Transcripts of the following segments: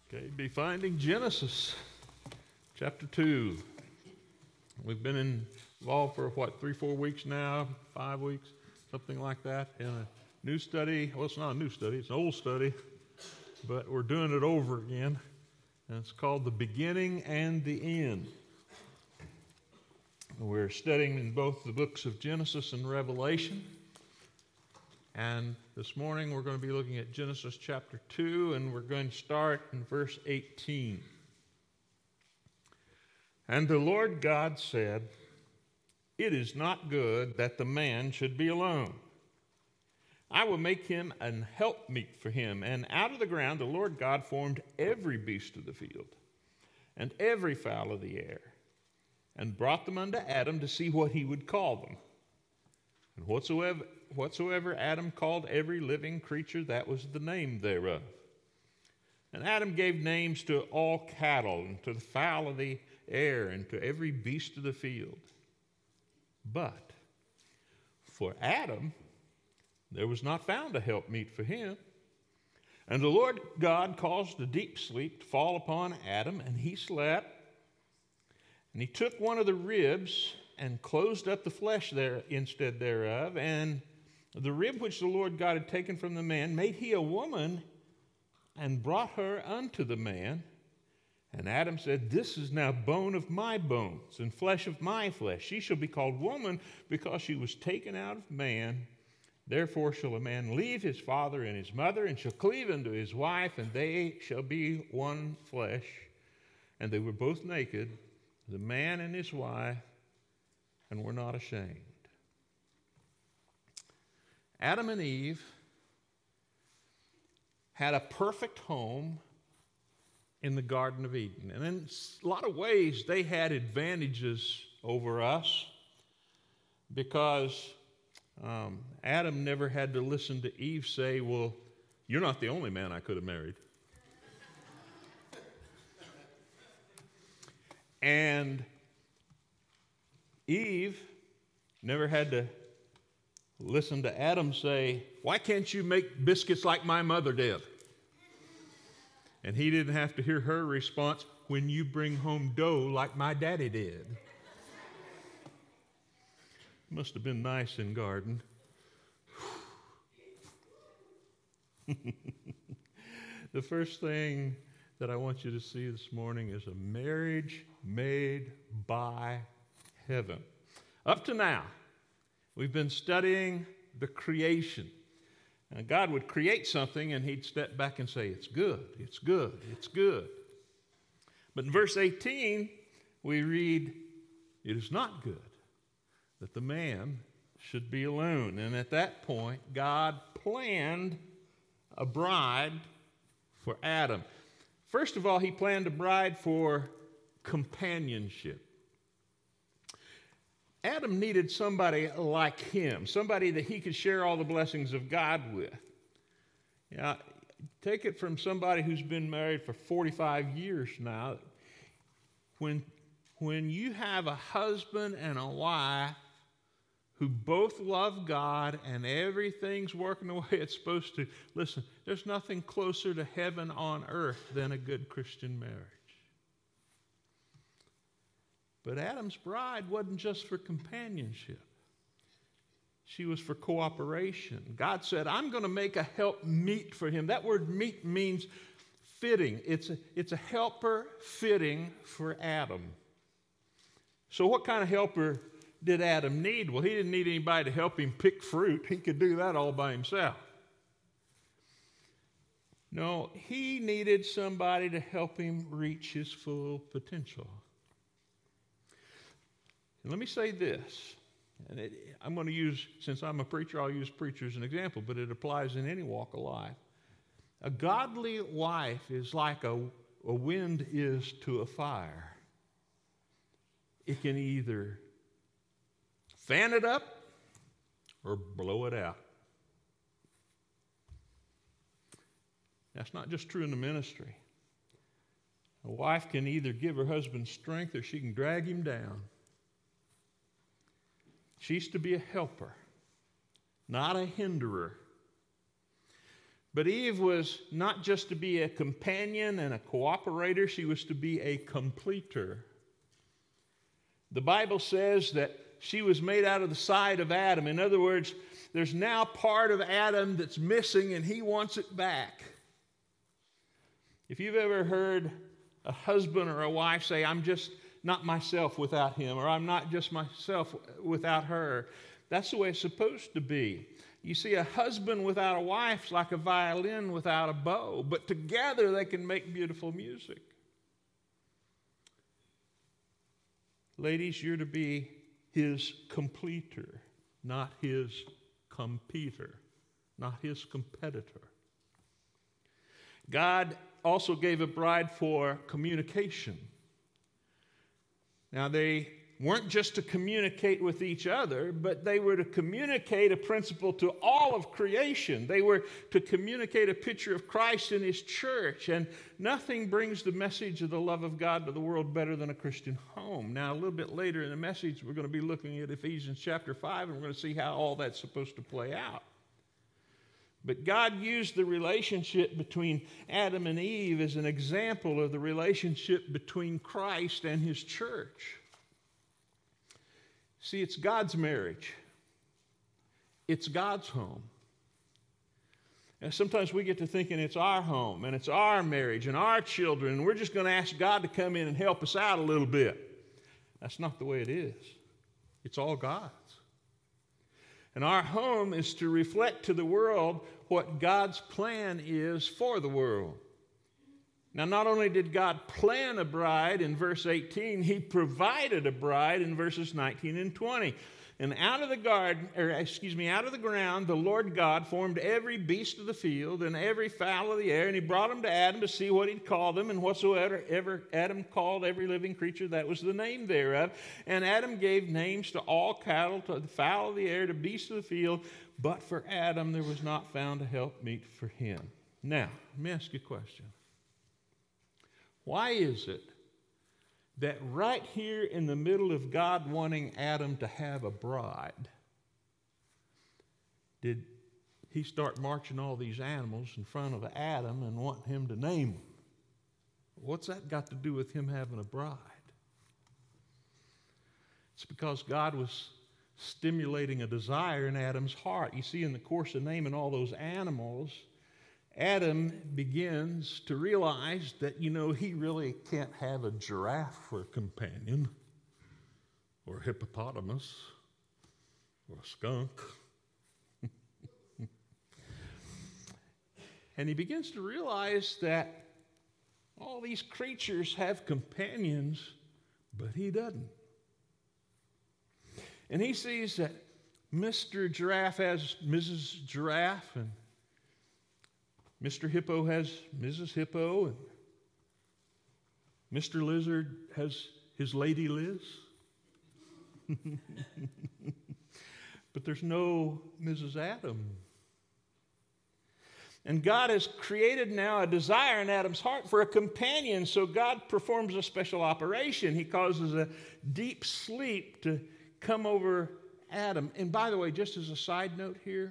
Okay, be finding Genesis chapter 2. We've been involved for 3-4 weeks now, 5 weeks, something like that, in a new study. Well, it's not a new study, it's an old study, but we're doing it over again. And it's called The Beginning and the End. We're studying in both the books of Genesis and Revelation. And this morning we're going to be looking at Genesis chapter 2, and we're going to start in verse 18. And the Lord God said, "It is not good that the man should be alone. I will make him an helpmeet for him." And out of the ground the Lord God formed every beast of the field and every fowl of the air, and brought them unto Adam to see what he would call them. And whatsoever Adam called every living creature, that was the name thereof. And Adam gave names to all cattle, and to the fowl of the air, and to every beast of the field. But for Adam there was not found a helpmeet for him. And the Lord God caused a deep sleep to fall upon Adam, and he slept. And he took one of the ribs and closed up the flesh there instead thereof, and the rib which the Lord God had taken from the man made he a woman, and brought her unto the man. And Adam said, "This is now bone of my bones, and flesh of my flesh. She shall be called woman, because she was taken out of man. Therefore shall a man leave his father and his mother, and shall cleave unto his wife, and they shall be one flesh. And they were both naked, the man and his wife, and were not ashamed." Adam and Eve had a perfect home in the Garden of Eden. And in a lot of ways, they had advantages over us, because Adam never had to listen to Eve say, "Well, you're not the only man I could have married." And Eve never had to listen to Adam say, "Why can't you make biscuits like my mother did?" And he didn't have to hear her response, "When you bring home dough like my daddy did." Must have been nice in garden. The first thing that I want you to see this morning is a marriage made by heaven. Up to now, we've been studying the creation. And God would create something, and he'd step back and say, "It's good, it's good, it's good." But in verse 18, we read, "It is not good that the man should be alone." And at that point, God planned a bride for Adam. First of all, he planned a bride for companionship. Adam needed somebody like him, somebody that he could share all the blessings of God with. Now, take it from somebody who's been married for 45 years now. When you have a husband and a wife who both love God and everything's working the way it's supposed to, listen, there's nothing closer to heaven on earth than a good Christian marriage. But Adam's bride wasn't just for companionship. She was for cooperation. God said, "I'm going to make a help meet for him." That word meet means fitting. It's a helper fitting for Adam. So what kind of helper did Adam need? Well, he didn't need anybody to help him pick fruit. He could do that all by himself. No, he needed somebody to help him reach his full potential. And let me say this, and I'm going to use, since I'm a preacher, I'll use preacher as an example, but it applies in any walk of life. A godly wife is like a wind is to a fire. It can either fan it up or blow it out. That's not just true in the ministry. A wife can either give her husband strength or she can drag him down. She's to be a helper, not a hinderer. But Eve was not just to be a companion and a cooperator, she was to be a completer. The Bible says that she was made out of the side of Adam. In other words, there's now part of Adam that's missing and he wants it back. If you've ever heard a husband or a wife say, I'm just not myself without him, or I'm not just myself without her, that's the way it's supposed to be. You see, a husband without a wife is like a violin without a bow, but together they can make beautiful music. Ladies, you're to be his completer, not his competer, not his competitor. God also gave a bride for communication. Now, they weren't just to communicate with each other, but they were to communicate a principle to all of creation. They were to communicate a picture of Christ in his church, and nothing brings the message of the love of God to the world better than a Christian home. Now, a little bit later in the message, we're going to be looking at Ephesians chapter 5, and we're going to see how all that's supposed to play out. But God used the relationship between Adam and Eve as an example of the relationship between Christ and his church. See, it's God's marriage. It's God's home. And sometimes we get to thinking it's our home and it's our marriage and our children, and we're just going to ask God to come in and help us out a little bit. That's not the way it is. It's all God's. And our home is to reflect to the world what God's plan is for the world. Now, not only did God plan a bride in verse 18, he provided a bride in verses 19 and 20. And out of the ground, the Lord God formed every beast of the field and every fowl of the air, and he brought them to Adam to see what he'd call them, and whatsoever Adam called every living creature, that was the name thereof. And Adam gave names to all cattle, to the fowl of the air, to beasts of the field, but for Adam there was not found a helpmeet for him. Now, let me ask you a question. Why is it that right here in the middle of God wanting Adam to have a bride, did he start marching all these animals in front of Adam and want him to name them? What's that got to do with him having a bride? It's because God was stimulating a desire in Adam's heart. You see, in the course of naming all those animals, Adam begins to realize that, he really can't have a giraffe for a companion, or a hippopotamus, or a skunk. And he begins to realize that all these creatures have companions, but he doesn't. And he sees that Mr. Giraffe has Mrs. Giraffe, and Mr. Hippo has Mrs. Hippo, and Mr. Lizard has his Lady Liz. But there's no Mrs. Adam. And God has created now a desire in Adam's heart for a companion, so God performs a special operation. He causes a deep sleep to come over Adam. And by the way, just as a side note here,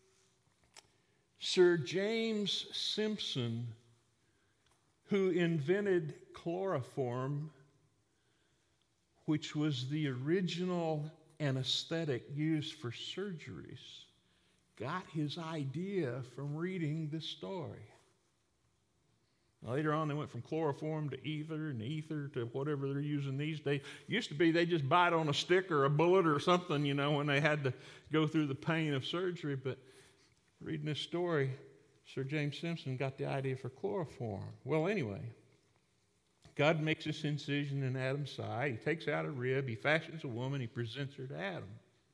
Sir James Simpson, who invented chloroform, which was the original anesthetic used for surgeries, got his idea from reading this story. Later on, they went from chloroform to ether, and ether to whatever they're using these days. Used to be they just bite on a stick or a bullet or something, when they had to go through the pain of surgery. But reading this story, Sir James Simpson got the idea for chloroform. Well, anyway, God makes this incision in Adam's side. He takes out a rib. He fashions a woman. He presents her to Adam.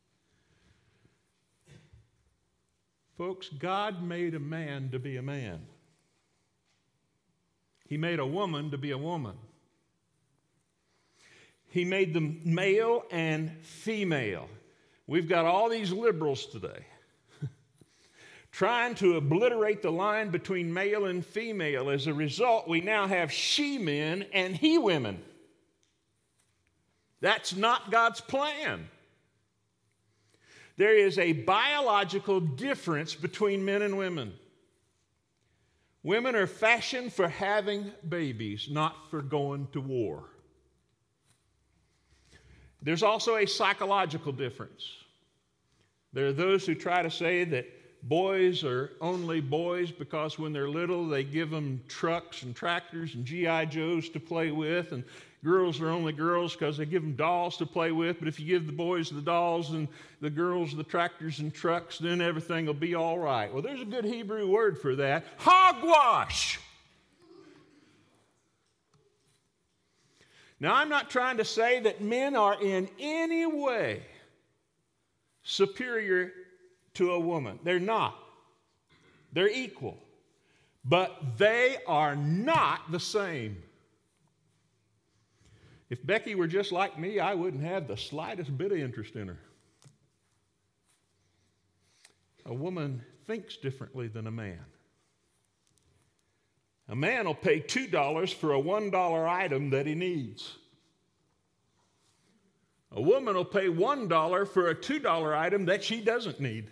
Folks, God made a man to be a man. He made a woman to be a woman. He made them male and female. We've got all these liberals today trying to obliterate the line between male and female. As a result, we now have she-men and he-women. That's not God's plan. There is a biological difference between men and women. Women are fashioned for having babies, not for going to war. There's also a psychological difference. There are those who try to say that boys are only boys because when they're little they give them trucks and tractors and G.I. Joes to play with, and girls are only girls because they give them dolls to play with, but if you give the boys the dolls and the girls the tractors and trucks, then everything will be all right. Well, there's a good Hebrew word for that: hogwash. Now, I'm not trying to say that men are in any way superior to a woman. They're not. They're equal. But they are not the same. If Becky were just like me, I wouldn't have the slightest bit of interest in her. A woman thinks differently than a man. A man will pay $2 for a $1 item that he needs. A woman will pay $1 for a $2 item that she doesn't need.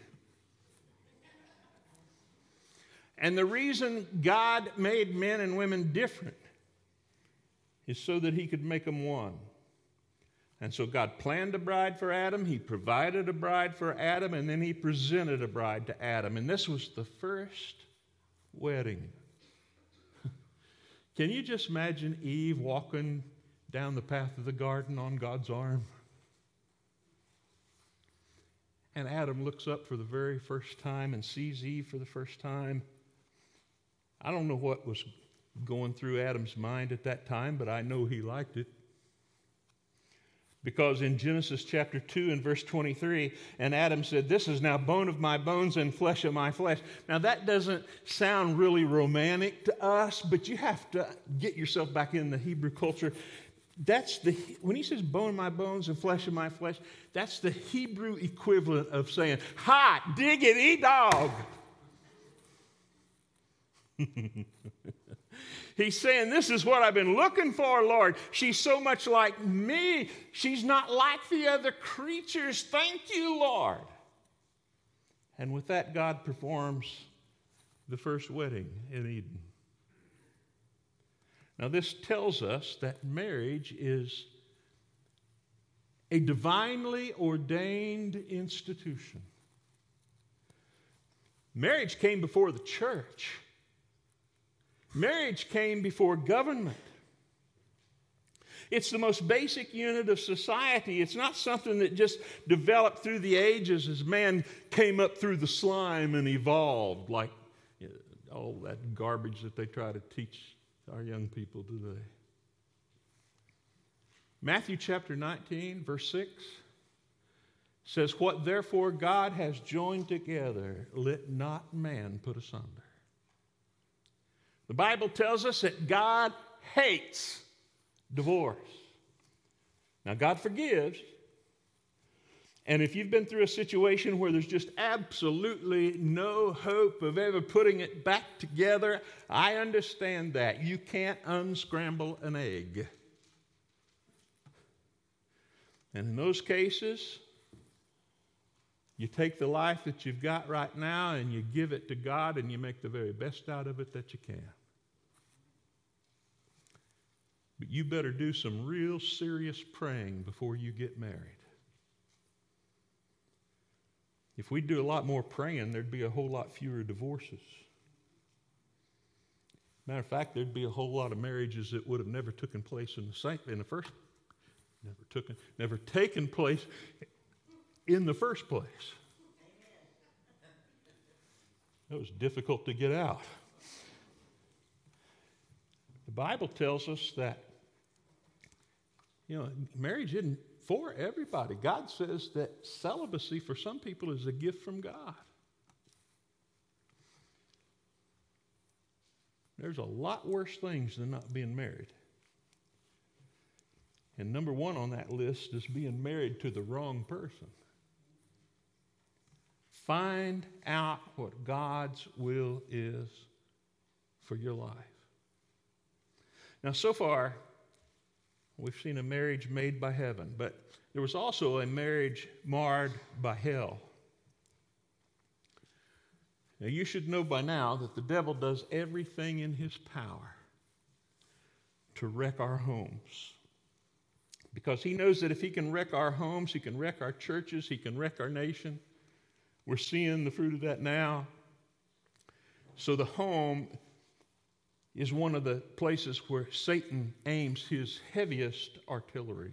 And the reason God made men and women different is so that he could make them one. And so God planned a bride for Adam, he provided a bride for Adam, and then he presented a bride to Adam. And this was the first wedding. Can you just imagine Eve walking down the path of the garden on God's arm? And Adam looks up for the very first time and sees Eve for the first time. I don't know what was going through Adam's mind at that time, but I know he liked it. Because in Genesis chapter 2 and verse 23, and Adam said, "This is now bone of my bones and flesh of my flesh." Now that doesn't sound really romantic to us, but you have to get yourself back in the Hebrew culture. When he says bone of my bones and flesh of my flesh, that's the Hebrew equivalent of saying, hot diggity dog. He's saying, this is what I've been looking for, Lord. She's so much like me. She's not like the other creatures. Thank you, Lord. And with that, God performs the first wedding in Eden. Now, this tells us that marriage is a divinely ordained institution. Marriage came before the church. Marriage came before government. It's the most basic unit of society. It's not something that just developed through the ages as man came up through the slime and evolved, like all that garbage that they try to teach our young people today. Matthew chapter 19, verse 6 says, "What therefore God has joined together, let not man put asunder." The Bible tells us that God hates divorce. Now, God forgives. And if you've been through a situation where there's just absolutely no hope of ever putting it back together, I understand that. You can't unscramble an egg. And in those cases, you take the life that you've got right now and you give it to God and you make the very best out of it that you can. But you better do some real serious praying before you get married. If we do a lot more praying, there'd be a whole lot fewer divorces. Matter of fact, there'd be a whole lot of marriages that would have never taken place never taken place in the first place. That was difficult to get out. The Bible tells us that marriage isn't for everybody. God says that celibacy for some people is a gift from God. There's a lot worse things than not being married. And number one on that list is being married to the wrong person. Find out what God's will is for your life. Now, so far, we've seen a marriage made by heaven, but there was also a marriage marred by hell. Now, you should know by now that the devil does everything in his power to wreck our homes. Because he knows that if he can wreck our homes, he can wreck our churches, he can wreck our nation. We're seeing the fruit of that now. So the home is one of the places where Satan aims his heaviest artillery.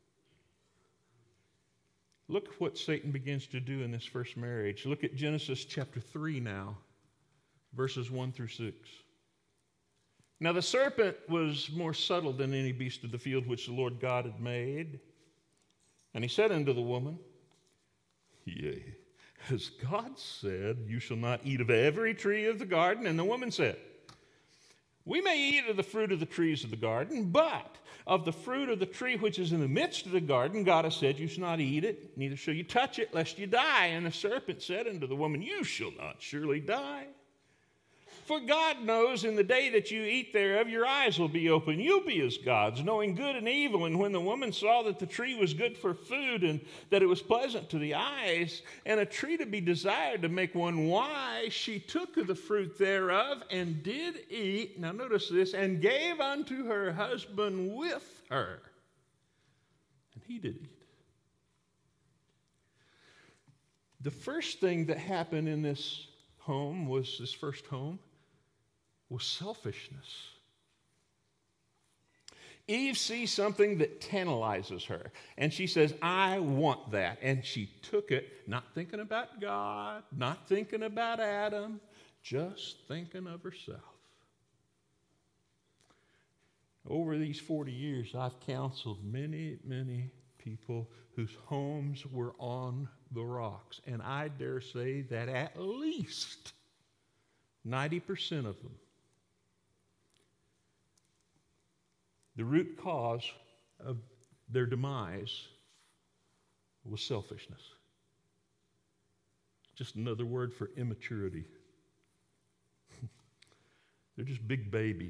Look what Satan begins to do in this first marriage. Look at Genesis chapter 3 now, verses 1 through 6. Now the serpent was more subtle than any beast of the field which the Lord God had made. And he said unto the woman, Yea, as God said, you shall not eat of every tree of the garden. And the woman said, We may eat of the fruit of the trees of the garden, but of the fruit of the tree which is in the midst of the garden, God has said, You shall not eat it, neither shall you touch it, lest you die. And the serpent said unto the woman, You shall not surely die. For God knows in the day that you eat thereof, your eyes will be open. You'll be as gods, knowing good and evil. And when the woman saw that the tree was good for food, and that it was pleasant to the eyes, and a tree to be desired to make one wise, she took of the fruit thereof, and did eat, now notice this, and gave unto her husband with her. And he did eat. The first thing that happened in this home was, this first home, was selfishness. Eve sees something that tantalizes her, and she says, I want that. And she took it, not thinking about God, not thinking about Adam, just thinking of herself. Over these 40 years, I've counseled many, many people whose homes were on the rocks, and I dare say that at least 90% of them, the root cause of their demise was selfishness. Just another word for immaturity. They're just big babies.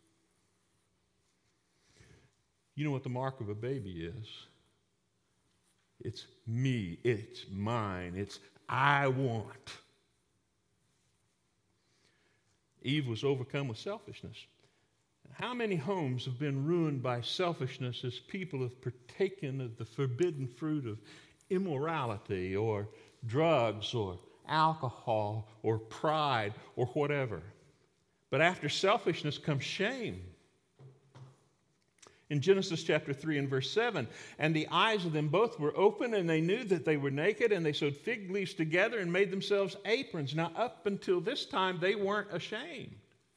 You know what the mark of a baby is? It's me, it's mine, it's I want. Eve was overcome with selfishness. How many homes have been ruined by selfishness as people have partaken of the forbidden fruit of immorality or drugs or alcohol or pride or whatever? But after selfishness comes shame. In Genesis chapter 3 and verse 7, and the eyes of them both were open, and they knew that they were naked, and they sewed fig leaves together and made themselves aprons. Now, up until this time, they weren't ashamed.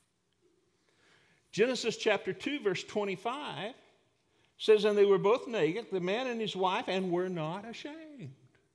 Genesis chapter 2, verse 25 says, and they were both naked, the man and his wife, and were not ashamed.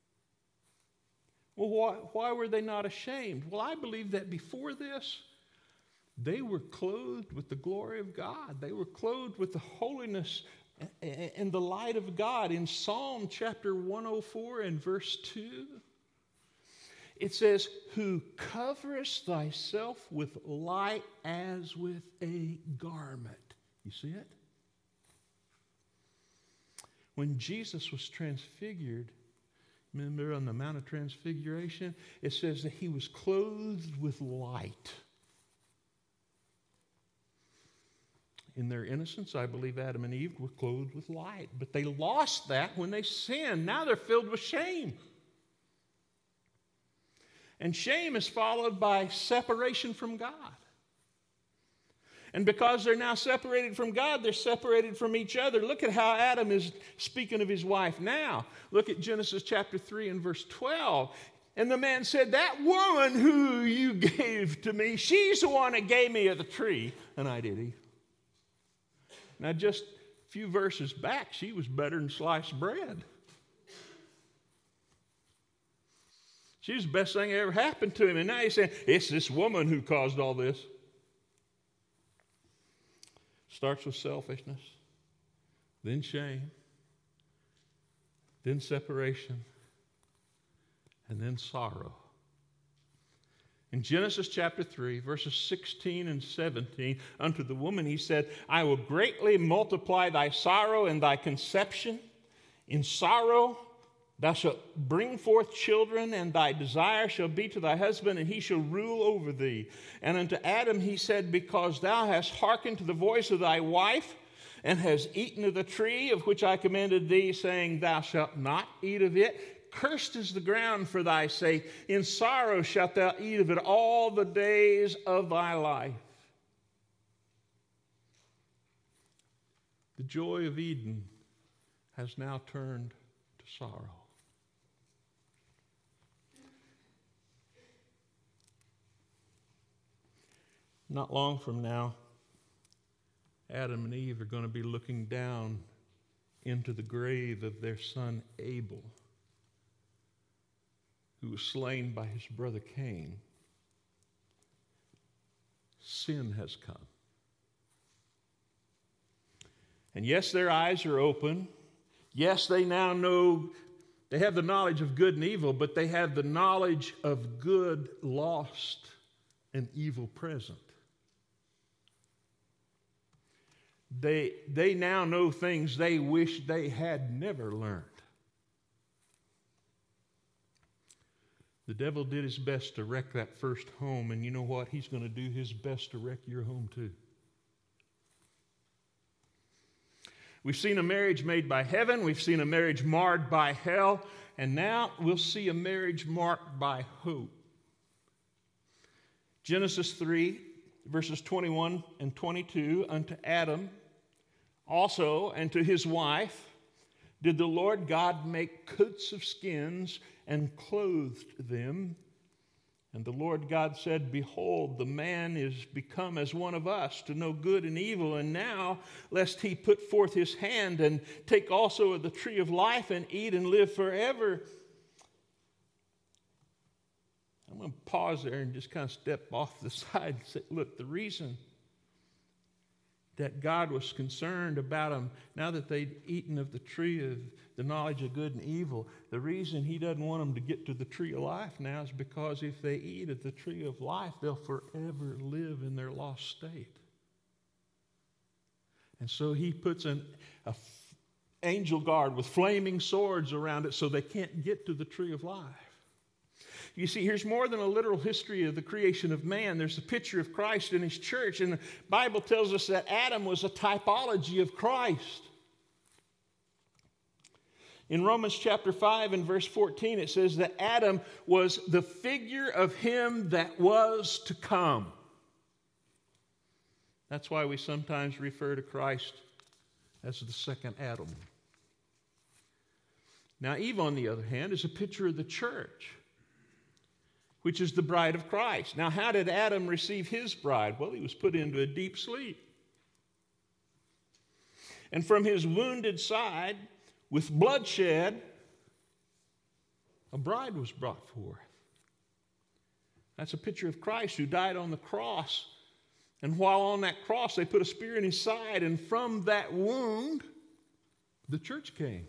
Well, why were they not ashamed? Well, I believe that before this, they were clothed with the glory of God. They were clothed with the holiness and the light of God. In Psalm chapter 104 and verse 2, it says, who coverest thyself with light as with a garment. You see it? When Jesus was transfigured, remember on the Mount of Transfiguration, it says that he was clothed with light. In their innocence, I believe Adam and Eve were clothed with light. But they lost that when they sinned. Now they're filled with shame. And shame is followed by separation from God. And because they're now separated from God, they're separated from each other. Look at how Adam is speaking of his wife now. Look at Genesis chapter 3 and verse 12. And the man said, that woman who you gave to me, she's the one that gave me of the tree, and I did eat. Now, just a few verses back, she was better than sliced bread. She was the best thing that ever happened to him. And now he's saying, it's this woman who caused all this. Starts with selfishness, then shame, then separation, and then sorrow. In Genesis chapter 3, verses 16 and 17, unto the woman he said, I will greatly multiply thy sorrow and thy conception. In sorrow Thou shalt bring forth children, and thy desire shall be to thy husband, and he shall rule over thee. And unto Adam he said, Because thou hast hearkened to the voice of thy wife, and hast eaten of the tree of which I commanded thee, saying, Thou shalt not eat of it, cursed is the ground for thy sake. In sorrow shalt thou eat of it all the days of thy life. The joy of Eden has now turned to sorrow. Not long from now, Adam and Eve are going to be looking down into the grave of their son Abel, who was slain by his brother Cain. Sin has come. And yes, their eyes are open. Yes, they now know, they have the knowledge of good and evil, but they have the knowledge of good lost and evil present. They now know things they wish they had never learned. The devil did his best to wreck that first home, and you know what? He's going to do his best to wreck your home too. We've seen a marriage made by heaven. We've seen a marriage marred by hell. And now we'll see a marriage marked by hope. Genesis 3, verses 21 and 22, unto Adam also and to his wife did the Lord God make coats of skins and clothed them. And the Lord God said, Behold, the man is become as one of us, to know good and evil. And now, lest he put forth his hand and take also of the tree of life and eat and live forever. I'm going to pause there and just kind of step off the side and say, look, the reason that God was concerned about them, now that they'd eaten of the tree of the knowledge of good and evil, the reason he doesn't want them to get to the tree of life now is because if they eat of the tree of life, they'll forever live in their lost state. And so he puts an angel guard with flaming swords around it so they can't get to the tree of life. You see, here's more than a literal history of the creation of man. There's a picture of Christ and his church. And the Bible tells us that Adam was a typology of Christ. In Romans chapter 5 and verse 14, it says that Adam was the figure of him that was to come. That's why we sometimes refer to Christ as the second Adam. Now, Eve, on the other hand, is a picture of the church, which is the bride of Christ. Now, how did Adam receive his bride? Well, he was put into a deep sleep. And from his wounded side, with bloodshed, a bride was brought forth. That's a picture of Christ who died on the cross. And while on that cross, they put a spear in his side, and from that wound, the church came.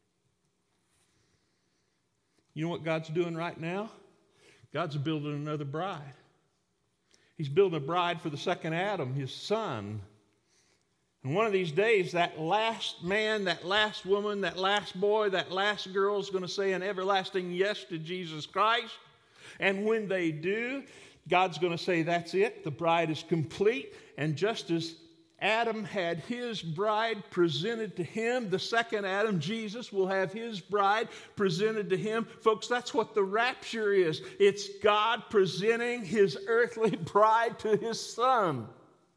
You know what God's doing right now? God's building another bride. He's building a bride for the second Adam, his son. And one of these days, that last man, that last woman, that last boy, that last girl is going to say an everlasting yes to Jesus Christ. And when they do, God's going to say, that's it. The bride is complete. And just as Adam had his bride presented to him, the second Adam, Jesus, will have his bride presented to him. Folks, that's what the rapture is. It's God presenting his earthly bride to his son.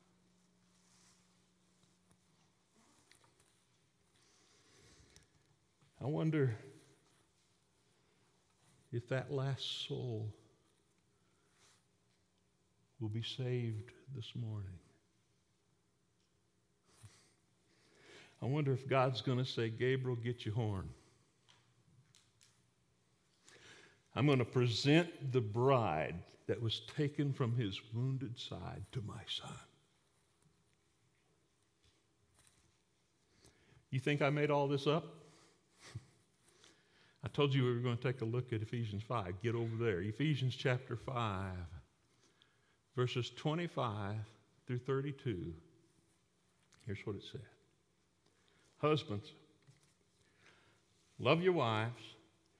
I wonder if that last soul will be saved this morning. I wonder if God's going to say, Gabriel, get your horn. I'm going to present the bride that was taken from his wounded side to my son. You think I made all this up? I told you we were going to take a look at Ephesians 5. Get over there. Ephesians chapter 5, verses 25 through 32. Here's what it said. Husbands, love your wives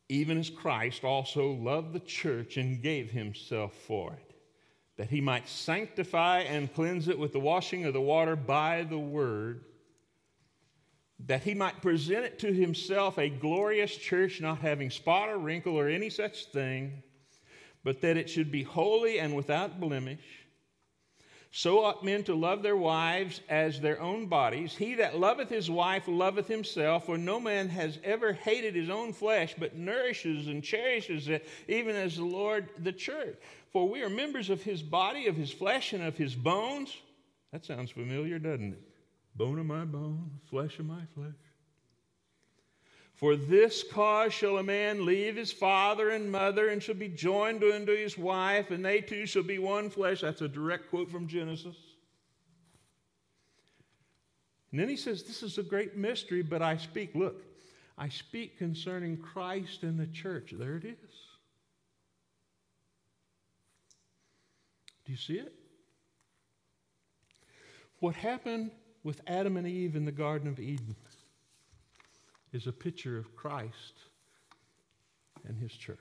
even as Christ also loved the church and gave himself for it, that he might sanctify and cleanse it with the washing of the water by the word, that he might present it to himself a glorious church, not having spot or wrinkle or any such thing, but that it should be holy and without blemish. So ought men to love their wives as their own bodies. He that loveth his wife loveth himself, for no man has ever hated his own flesh, but nourishes and cherishes it, even as the Lord the church. For we are members of his body, of his flesh, and of his bones. That sounds familiar, doesn't it? Bone of my bone, flesh of my flesh. For this cause shall a man leave his father and mother, and shall be joined unto his wife, and they two shall be one flesh. That's a direct quote from Genesis. And then he says, this is a great mystery, but I speak concerning Christ and the church. There it is. Do you see it? What happened with Adam and Eve in the Garden of Eden is a picture of Christ and his church.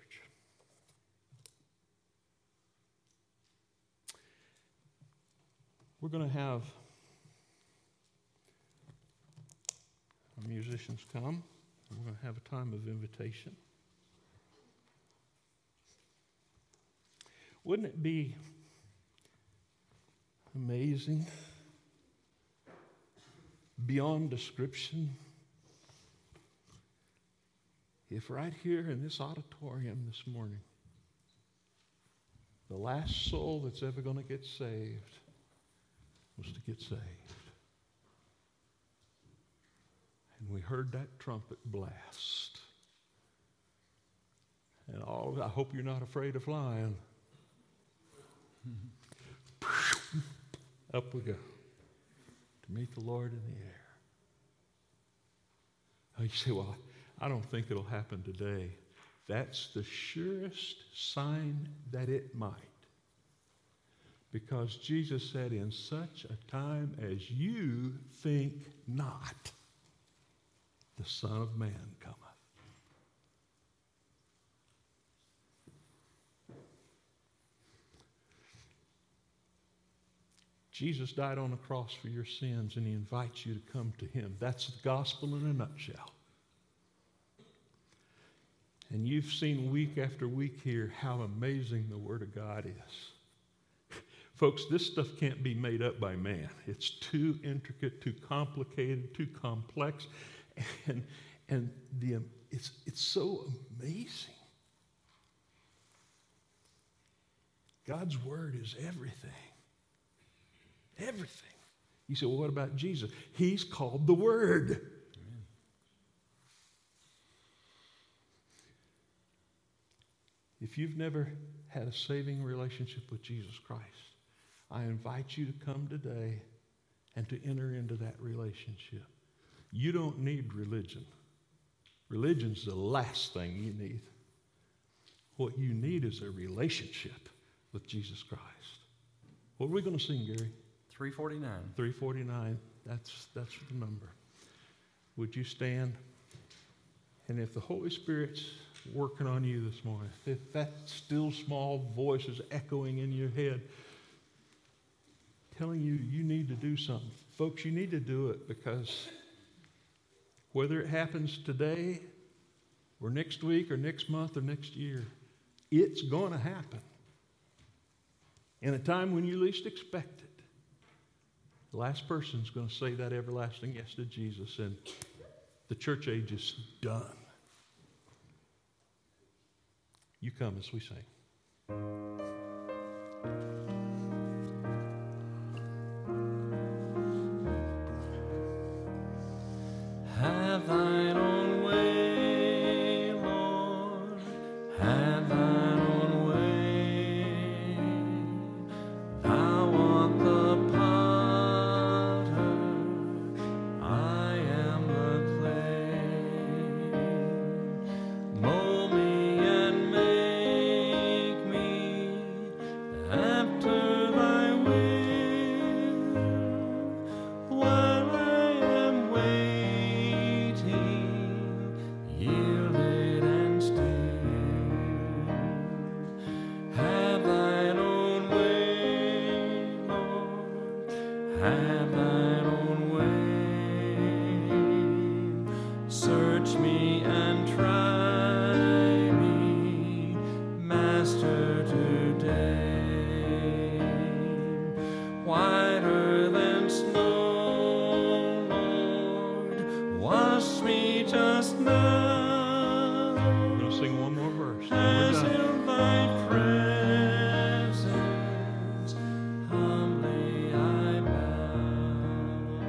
We're going to have our musicians come. We're going to have a time of invitation. Wouldn't it be amazing, beyond description, if right here in this auditorium this morning, the last soul that's ever going to get saved was to get saved. And we heard that trumpet blast. And I hope you're not afraid of flying. Up we go to meet the Lord in the air. Oh, you say, well, I don't think it'll happen today. That's the surest sign that it might. Because Jesus said, in such a time as you think not, the Son of Man cometh. Jesus died on the cross for your sins, and he invites you to come to him. That's the gospel in a nutshell. And you've seen week after week here how amazing the Word of God is. Folks, this stuff can't be made up by man. It's too intricate, too complicated, too complex, and it's so amazing. God's Word is everything. Everything. You say, well, what about Jesus? He's called the Word. Amen. If you've never had a saving relationship with Jesus Christ, I invite you to come today and to enter into that relationship. You don't need religion. Religion's the last thing you need. What you need is a relationship with Jesus Christ. What are we going to sing, Gary? 349. 349. That's the number. Would you stand? And if the Holy Spirit's working on you this morning, if that still small voice is echoing in your head, telling you you need to do something, folks, you need to do it, because whether it happens today or next week or next month or next year, it's going to happen in a time when you least expect it. The last person's going to say that everlasting yes to Jesus, and the church age is done. You come as we sing. Have thine own way, Lord, have thine own way. Thou art the potter, I am the clay. Mold me and make me bow. I'm going to sing one more verse. Then we're As done. in thy presence, humbly I bow.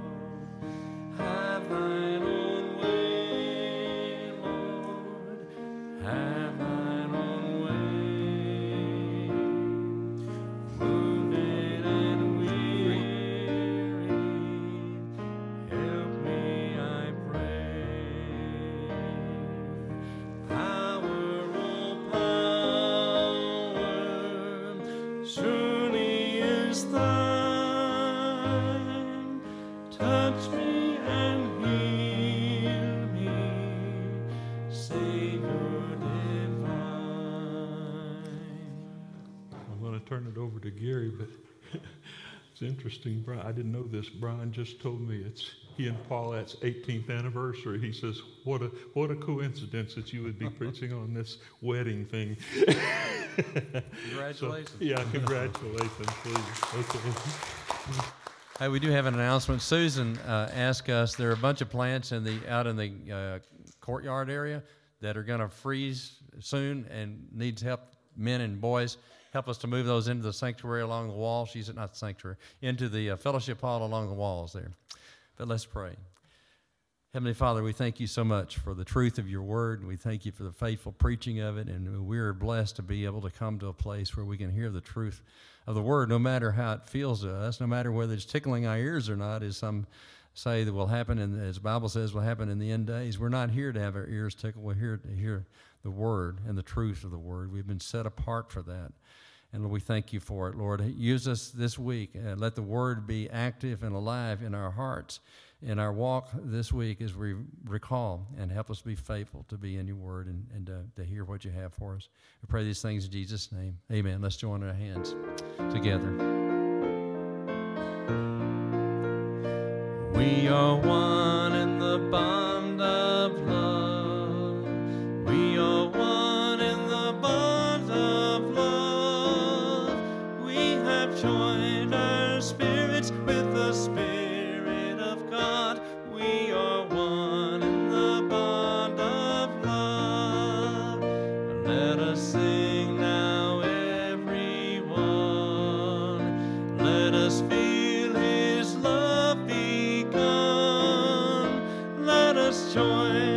Have thine own way, Lord. Have thine own way. Wounded and weary, help me, I pray. Power, oh power, surely is thine. Touch me and heal me, Savior divine. I'm going to turn it over to Gary, but it's interesting. I didn't know this. Brian just told me it's he and Paulette's 18th anniversary. He says, what a coincidence that you would be preaching on this wedding thing. Congratulations. So, yeah, congratulations, please. Okay. Hey, we do have an announcement. Susan asked us, there are a bunch of plants out in the courtyard area that are going to freeze soon and needs help, men and boys. Help us to move those into the sanctuary along the wall. Not the sanctuary, into the fellowship hall along the walls there. But let's pray. Heavenly Father, we thank you so much for the truth of your word. We thank you for the faithful preaching of it, and we're blessed to be able to come to a place where we can hear the truth of the word, no matter how it feels to us, no matter whether it's tickling our ears or not, as some say that will happen, as the Bible says will happen in the end days. We're not here to have our ears tickled. We're here to hear the word and the truth of the word. We've been set apart for that. And Lord, we thank you for it, Lord. Use us this week. Let the word be active and alive in our hearts, in our walk this week as we recall, and help us be faithful to be in your word and to hear what you have for us. We pray these things in Jesus' name. Amen. Let's join our hands together. We are one in the bond of love. We are one in the bond of love. We have joined our spirits with the Spirit of God. We are one in the bond of love. Let us sing now, everyone. Let us feel His love begun. Let us join